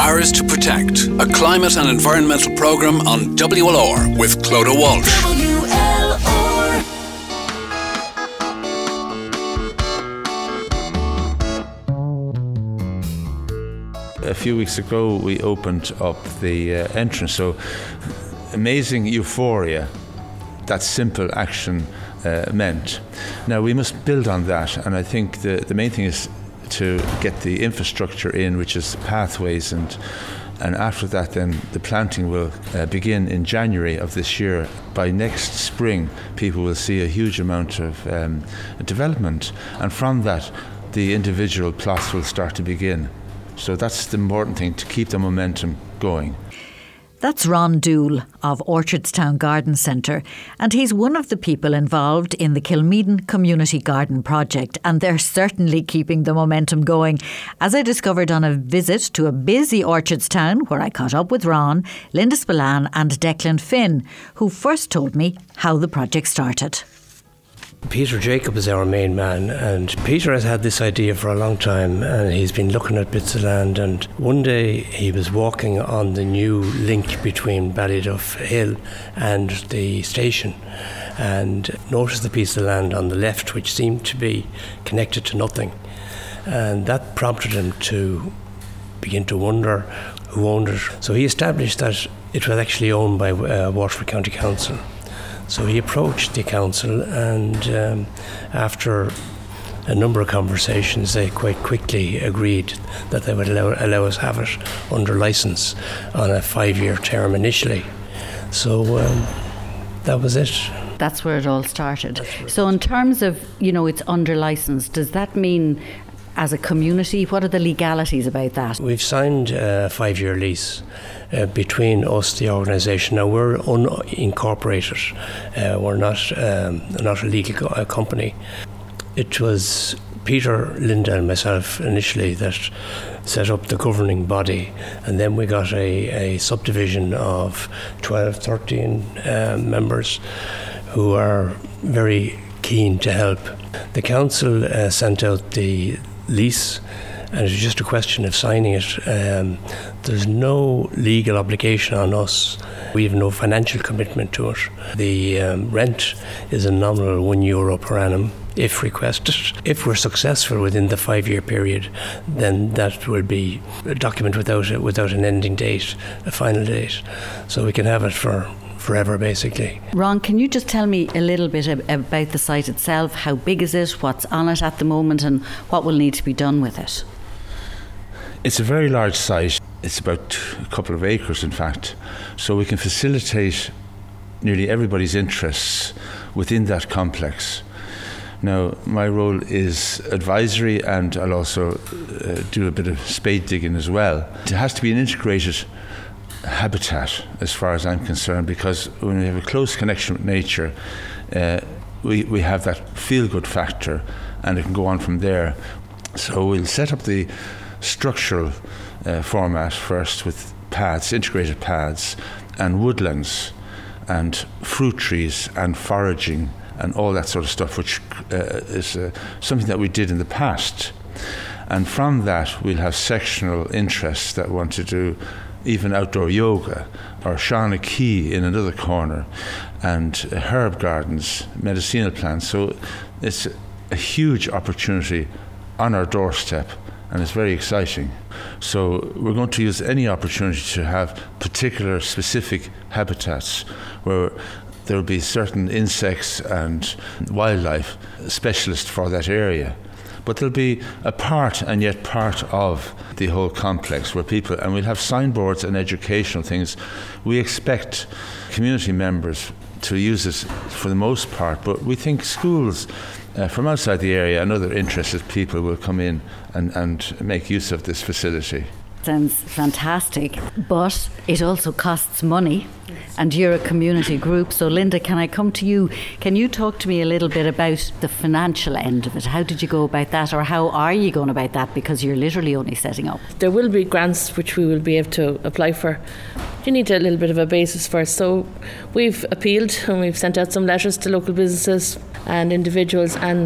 Ours to Protect, a climate and environmental programme on WLR with Clodagh Walsh. WLR. A few weeks ago we opened up the entrance, so amazing euphoria that simple action meant. Now we must build on that, and I think the main thing is to get the infrastructure in, which is pathways, and after that then the planting will begin in January of this year. By next spring people will see a huge amount of development, and from that the individual plots will start to begin. So that's the important thing, to keep the momentum going. That's Ron Dool of Orchardstown Garden Centre, and he's one of the people involved in the Kilmeaden Community Garden Project, and they're certainly keeping the momentum going, as I discovered on a visit to a busy Orchardstown where I caught up with Ron, Linda Spillane and Declan Finn, who first told me how the project started. Peter Jacob is our main man, and Peter has had this idea for a long time, and he's been looking at bits of land, and one day he was walking on the new link between Ballyduff Hill and the station and noticed the piece of land on the left which seemed to be connected to nothing, and that prompted him to begin to wonder who owned it. So he established that it was actually owned by Waterford County Council. So he approached the council, and after a number of conversations, they quite quickly agreed that they would allow us have it under licence on a 5-year term initially. So that was it. That's where it all started. So in terms of, it's under licence, does that mean as a community, what are the legalities about that? We've signed a 5-year lease between us, the organisation. Now we're unincorporated. We're not a legal company. It was Peter, Linda and myself initially that set up the governing body, and then we got a subdivision of 12, 13 members who are very keen to help. The council sent out the lease, and it's just a question of signing it. There's no legal obligation on us. We have no financial commitment to it. The rent is a nominal €1 per annum if requested. If we're successful within the 5-year period, then that will be a document without an ending date, a final date. So we can have it for forever, basically. Ron, can you just tell me a little bit about the site itself? How big is it? What's on it at the moment, and what will need to be done with it? It's a very large site. It's about a couple of acres, in fact. So we can facilitate nearly everybody's interests within that complex. Now, my role is advisory, and I'll also do a bit of spade digging as well. It has to be an integrated habitat as far as I'm concerned, because when we have a close connection with nature, we have that feel-good factor, and it can go on from there. So we'll set up the structural format first with paths, integrated paths, and woodlands, and fruit trees, and foraging, and all that sort of stuff, which is something that we did in the past. And from that, we'll have sectional interests that want to do even outdoor yoga, or Shauna Key in another corner, and herb gardens, medicinal plants. So it's a huge opportunity on our doorstep, and it's very exciting. So we're going to use any opportunity to have particular specific habitats where there will be certain insects and wildlife specialists for that area. But there'll be a part and yet part of the whole complex where people, and we'll have signboards and educational things. We expect community members to use this for the most part, but we think schools from outside the area and other interested people will come in and make use of this facility. Sounds fantastic, but it also costs money, and you're a community group. So Linda, can I come to you? Can you talk to me a little bit about the financial end of it? How did you go about that, or how are you going about that, because you're literally only setting up? There will be grants which we will be able to apply for. You need a little bit of a basis first. So we've appealed and we've sent out some letters to local businesses and individuals, and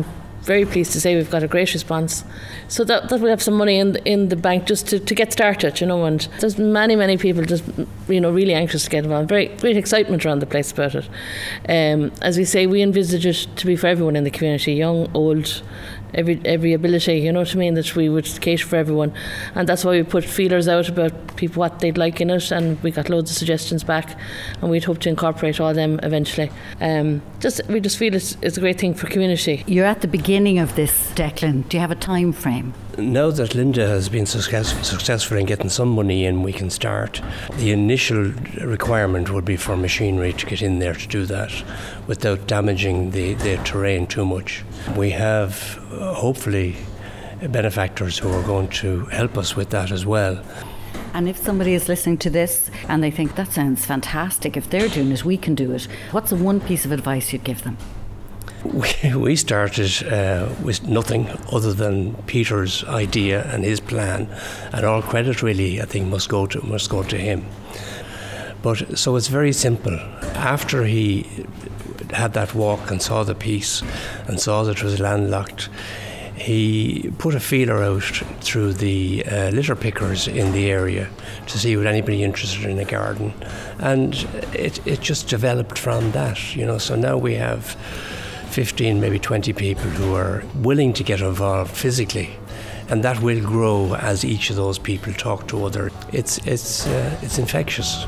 very pleased to say we've got a great response. So that we'll have some money in the bank just to get started, and there's many people just, really anxious to get involved. Very great excitement around the place about it. As we say, we envisage it to be for everyone in the community, young, old, every ability, you know what I mean, that we would cater for everyone. And that's why we put feelers out about people, what they'd like in it, and we got loads of suggestions back, and we'd hope to incorporate all them eventually. We just feel it's a great thing for community. You're at the beginning of this, Declan. Do you have a time frame? Now that Linda has been successful in getting some money in, we can start. The initial requirement would be for machinery to get in there to do that without damaging the terrain too much. We have hopefully benefactors who are going to help us with that as well. And if somebody is listening to this and they think that sounds fantastic, if they're doing it, we can do it. What's the one piece of advice you'd give them? We started with nothing other than Peter's idea and his plan, and all credit really, I think, must go to him. But so it's very simple. After he had that walk and saw the piece and saw that it was landlocked, he put a feeler out through the litter pickers in the area to see would anybody interested in a garden, and it just developed from that. So now we have 15, maybe 20 people who are willing to get involved physically, and that will grow as each of those people talk to others. It's infectious.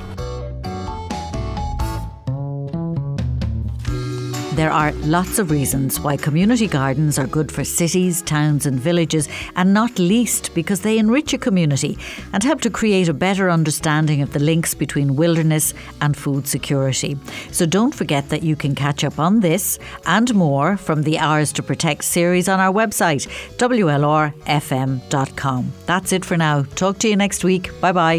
There are lots of reasons why community gardens are good for cities, towns and villages, and not least because they enrich a community and help to create a better understanding of the links between wilderness and food security. So don't forget that you can catch up on this and more from the Ours to Protect series on our website, WLRFM.com. That's it for now. Talk to you next week. Bye-bye.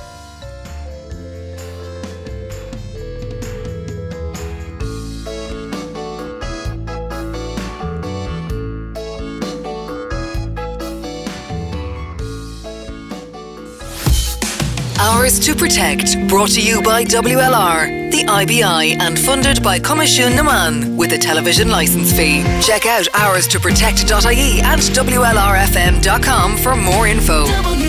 Ours to Protect, brought to you by WLR, the IBI, and funded by Comisiún na Man with a television licence fee. Check out ourstoprotect.ie and WLRFM.com for more info.